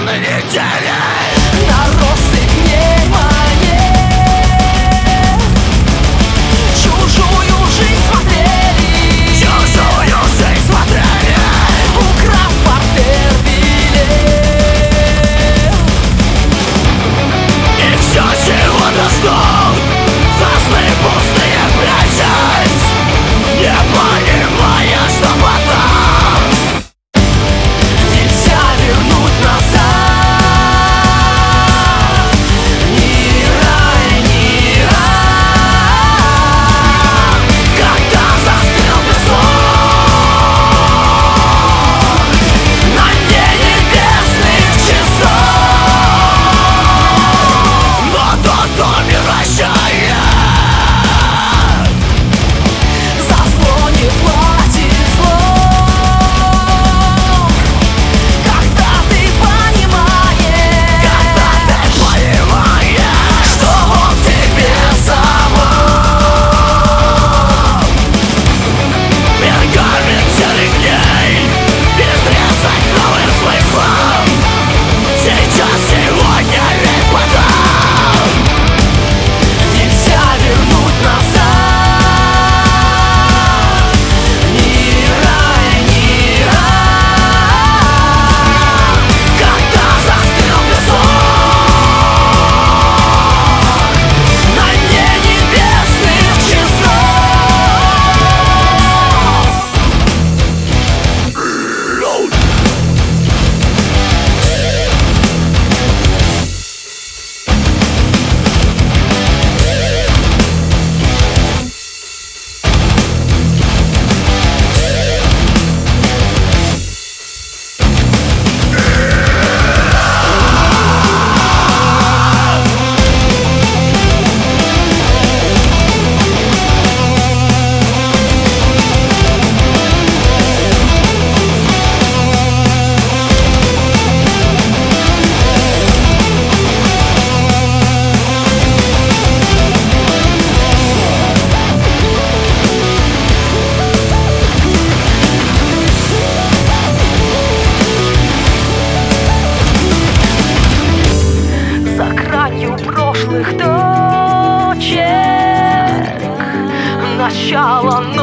недели. На россыпь дней моей чужую жизнь смотрели, Чужую жизнь смотрели, украв портер билет. и все, чего-то ждут, за сны пустые прячась, не понимая, что потом Нельзя вернуть назад ни рай, ни ад. когда застыл песок на дне небесных часов, но тот, кто мирощает, За зло не платит злом. Когда ты понимаешь, что он тебе замок. Пергамент серых дней, изрезать новым смыслом. Сейчас, сегодня, ведь потом нельзя вернуть назад ни рай, ни ад. когда застыл песок На дне небесных часов. За гранью прошлых точек начало